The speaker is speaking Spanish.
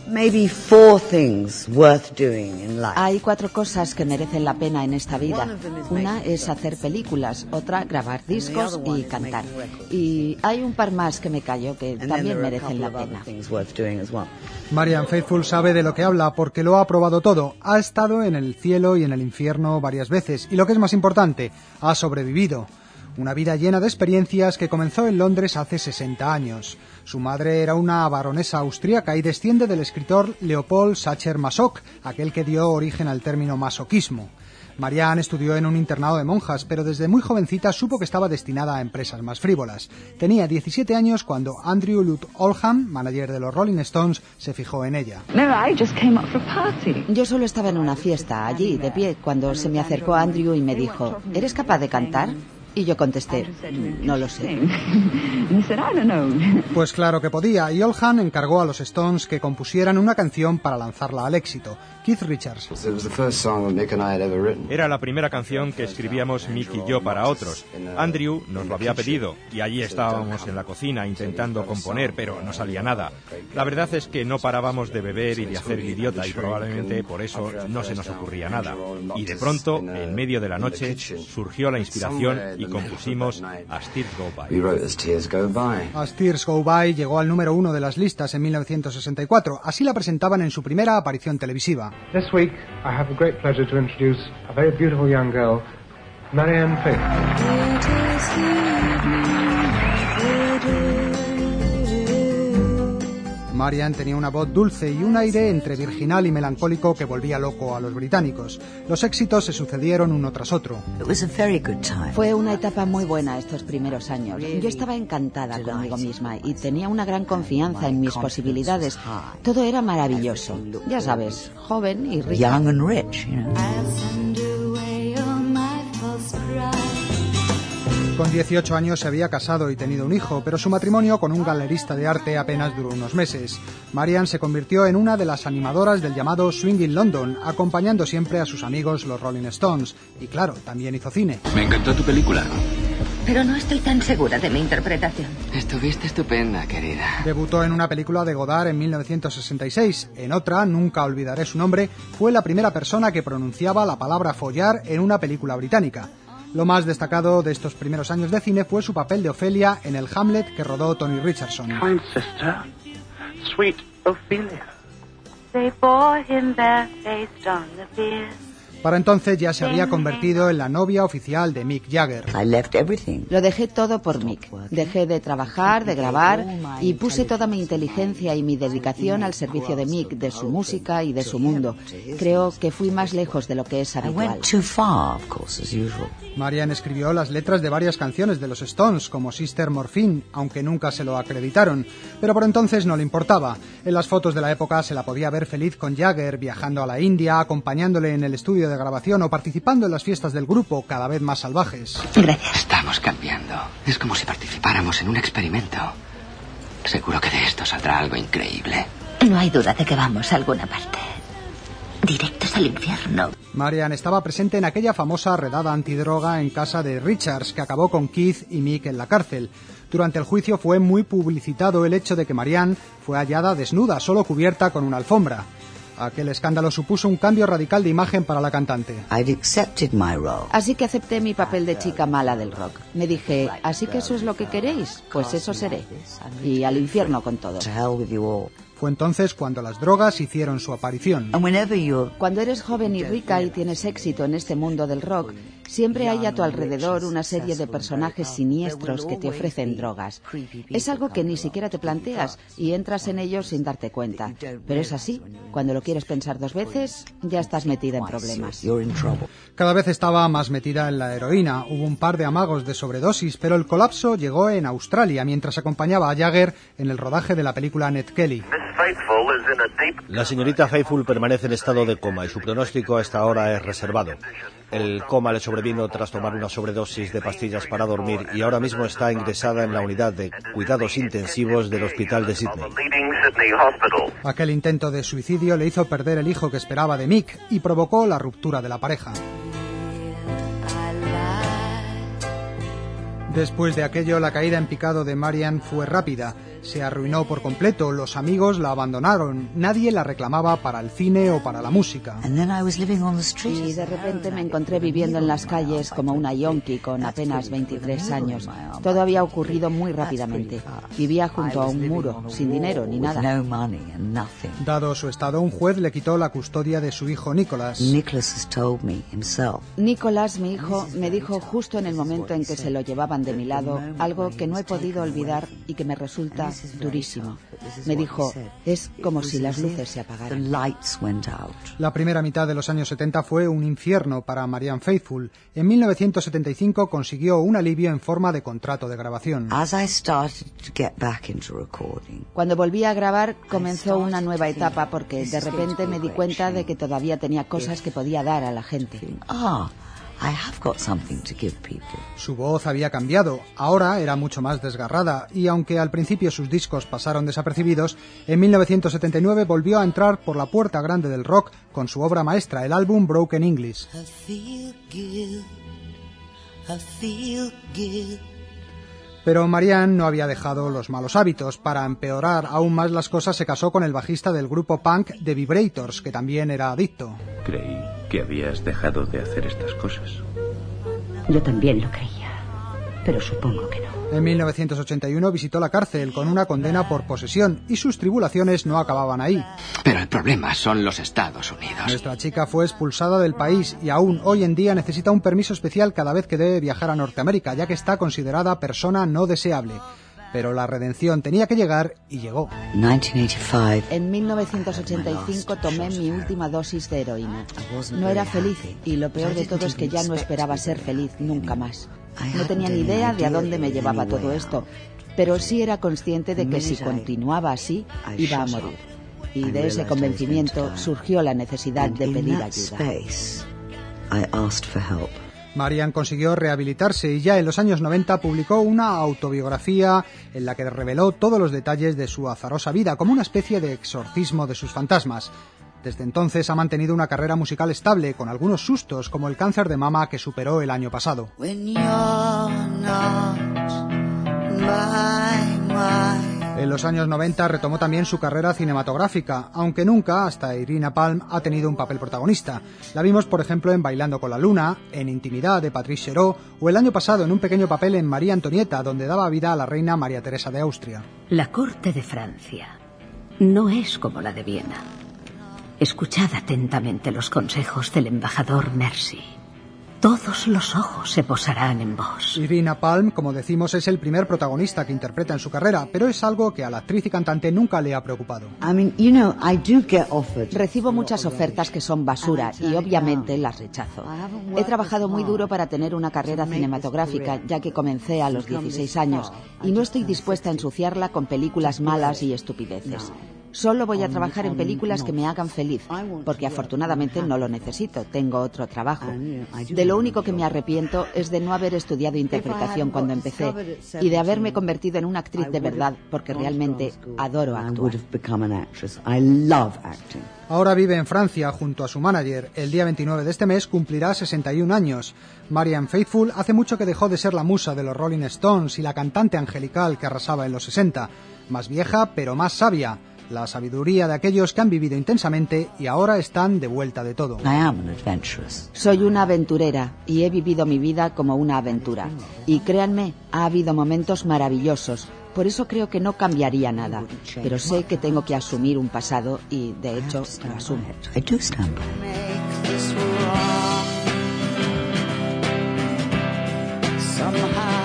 maybe 4 things worth doing in life. Hay 4 cosas que merecen la pena en esta vida. Una es hacer películas, otra grabar discos y cantar. Y hay un par más que me callo que también merecen la pena. Marianne Faithfull sabe de lo que habla porque lo ha probado todo. Ha estado en el cielo y en el infierno varias veces y lo que es más importante, ha sobrevivido. Una vida llena de experiencias que comenzó en Londres hace 60 años. Su madre era una baronesa austríaca y desciende del escritor Leopold Sacher-Masoch, aquel que dio origen al término masoquismo. Marianne estudió en un internado de monjas, pero desde muy jovencita supo que estaba destinada a empresas más frívolas. Tenía 17 años cuando Andrew Lloyd Oldham, manager de los Rolling Stones, se fijó en ella. Yo solo estaba en una fiesta, allí, de pie, cuando se me acercó Andrew y me dijo, ¿eres capaz de cantar? Y yo contesté, no lo sé. Pues claro que podía, y Oldham encargó a los Stones que compusieran una canción para lanzarla al éxito. Keith Richards. Era la primera canción que escribíamos Mick y yo para otros. Andrew nos lo había pedido, y allí estábamos en la cocina intentando componer, pero no salía nada. La verdad es que no parábamos de beber y de hacer el idiota, y probablemente por eso no se nos ocurría nada. Y de pronto, en medio de la noche, surgió la inspiración y compusimos As Tears Go By. As Tears Go By llegó al número 1 de las listas en 1964. Así la presentaban en su primera aparición televisiva. This week, I have the great pleasure to introduce a very beautiful young girl, Marianne Faithfull. Marianne tenía una voz dulce y un aire entre virginal y melancólico que volvía loco a los británicos. Los éxitos se sucedieron uno tras otro. Fue una etapa muy buena estos primeros años. Yo estaba encantada conmigo misma y tenía una gran confianza en mis posibilidades. Todo era maravilloso. Ya sabes, joven y rica. Con 18 años se había casado y tenido un hijo, pero su matrimonio con un galerista de arte apenas duró unos meses. Marianne se convirtió en una de las animadoras del llamado Swing in London, acompañando siempre a sus amigos los Rolling Stones. Y claro, también hizo cine. Me encantó tu película. Pero no estoy tan segura de mi interpretación. Estuviste estupenda, querida. Debutó en una película de Godard en 1966. En otra, nunca olvidaré su nombre, fue la primera persona que pronunciaba la palabra follar en una película británica. Lo más destacado de estos primeros años de cine fue su papel de Ofelia en el Hamlet que rodó Tony Richardson. Kind sister, sweet Ophelia. They bore him barefaced on the bier. Para entonces ya se había convertido en la novia oficial de Mick Jagger. Lo dejé todo por Mick. Dejé de trabajar, de grabar y puse toda mi inteligencia y mi dedicación al servicio de Mick, de su música y de su mundo. Creo que fui más lejos de lo que es habitual. Marianne escribió las letras de varias canciones de los Stones, como Sister Morphine, aunque nunca se lo acreditaron. Pero por entonces no le importaba. En las fotos de la época se la podía ver feliz con Jagger, viajando a la India, acompañándole en el estudio de grabación o participando en las fiestas del grupo, cada vez más salvajes. Gracias. Estamos cambiando. Es como si participáramos en un experimento. Seguro que de esto saldrá algo increíble. No hay duda de que vamos a alguna parte. Directos al infierno. Marianne estaba presente en aquella famosa redada antidroga en casa de Richards, que acabó con Keith y Mick en la cárcel. Durante el juicio fue muy publicitado el hecho de que Marianne fue hallada desnuda, solo cubierta con una alfombra. Aquel escándalo supuso un cambio radical de imagen para la cantante. Así que acepté mi papel de chica mala del rock. Me dije, ¿así que eso es lo que queréis? Pues eso seré. Y al infierno con todo. Fue entonces cuando las drogas hicieron su aparición. Cuando eres joven y rica y tienes éxito en este mundo del rock, siempre hay a tu alrededor una serie de personajes siniestros que te ofrecen drogas. Es algo que ni siquiera te planteas y entras en ellos sin darte cuenta. Pero es así. Cuando lo quieres pensar 2 veces, ya estás metida en problemas. Cada vez estaba más metida en la heroína. Hubo un par de amagos de sobredosis, pero el colapso llegó en Australia mientras acompañaba a Jagger en el rodaje de la película Ned Kelly. La señorita Faithfull permanece en estado de coma y su pronóstico hasta ahora es reservado. El coma le sobrevino tras tomar una sobredosis de pastillas para dormir y ahora mismo está ingresada en la unidad de cuidados intensivos del hospital de Sydney. Aquel intento de suicidio le hizo perder el hijo que esperaba de Mick y provocó la ruptura de la pareja. Después de aquello, la caída en picado de Marian fue rápida. Se arruinó por completo, los amigos la abandonaron, nadie la reclamaba para el cine o para la música. Y de repente me encontré viviendo en las calles como una yonki con apenas 23 años. Todo había ocurrido muy rápidamente. Vivía junto a un muro, sin dinero ni nada. Dado su estado, un juez le quitó la custodia de su hijo Nicholas. Nicholas, mi hijo, me dijo justo en el momento en que se lo llevaban de mi lado algo que no he podido olvidar y que me resulta durísimo. Me dijo, es como si las luces se apagaran. La primera mitad de los años 70 fue un infierno para Marianne Faithfull. En 1975 consiguió un alivio en forma de contrato de grabación. Cuando volví a grabar, comenzó una nueva etapa porque de repente me di cuenta de que todavía tenía cosas que podía dar a la gente. Su voz había cambiado, ahora era mucho más desgarrada, y aunque al principio sus discos pasaron desapercibidos, en 1979 volvió a entrar por la puerta grande del rock con su obra maestra, el álbum Broken English. Pero Marianne no había dejado los malos hábitos. Para empeorar aún más las cosas, se casó con el bajista del grupo punk The Vibrators, que también era adicto. Creí que habías dejado de hacer estas cosas. Yo también lo creía, pero supongo que no. En 1981 visitó la cárcel con una condena por posesión y sus tribulaciones no acababan ahí. Pero el problema son los Estados Unidos. Nuestra chica fue expulsada del país y aún hoy en día necesita un permiso especial cada vez que debe viajar a Norteamérica, ya que está considerada persona no deseable. Pero la redención tenía que llegar y llegó. En 1985 tomé mi última dosis de heroína. No era feliz y lo peor de todo es que ya no esperaba ser feliz nunca más. No tenía ni idea de a dónde me llevaba todo esto, pero sí era consciente de que si continuaba así, iba a morir. Y de ese convencimiento surgió la necesidad de pedir ayuda. Marianne consiguió rehabilitarse y ya en los años 90 publicó una autobiografía en la que reveló todos los detalles de su azarosa vida, como una especie de exorcismo de sus fantasmas. Desde entonces ha mantenido una carrera musical estable, con algunos sustos, como el cáncer de mama que superó el año pasado. En los años 90 retomó también su carrera cinematográfica, aunque nunca, hasta Irina Palm, ha tenido un papel protagonista. La vimos, por ejemplo, en Bailando con la Luna, en Intimidad, de Patrice Chéreau, o el año pasado en un pequeño papel en María Antonieta, donde daba vida a la reina María Teresa de Austria. La corte de Francia no es como la de Viena. Escuchad atentamente los consejos del embajador Mercy. Todos los ojos se posarán en vos. Irina Palm, como decimos, es el primer protagonista que interpreta en su carrera, pero es algo que a la actriz y cantante nunca le ha preocupado. Recibo muchas ofertas que son basura y obviamente las rechazo. He trabajado muy duro para tener una carrera cinematográfica, ya que comencé a los 16 años, y no estoy dispuesta a ensuciarla con películas malas y estupideces. Solo voy a trabajar en películas que me hagan feliz, porque afortunadamente no lo necesito, tengo otro trabajo. De lo único que me arrepiento es de no haber estudiado interpretación cuando empecé y de haberme convertido en una actriz de verdad, porque realmente adoro actuar. Ahora vive en Francia junto a su manager. El día 29 de este mes cumplirá 61 años. Marianne Faithfull hace mucho que dejó de ser la musa de los Rolling Stones y la cantante angelical que arrasaba en los 60. Más vieja, pero más sabia. La sabiduría de aquellos que han vivido intensamente y ahora están de vuelta de todo. Soy una aventurera y he vivido mi vida como una aventura. Y créanme, ha habido momentos maravillosos. Por eso creo que no cambiaría nada. Pero sé que tengo que asumir un pasado y, de hecho, lo asumo. Somehow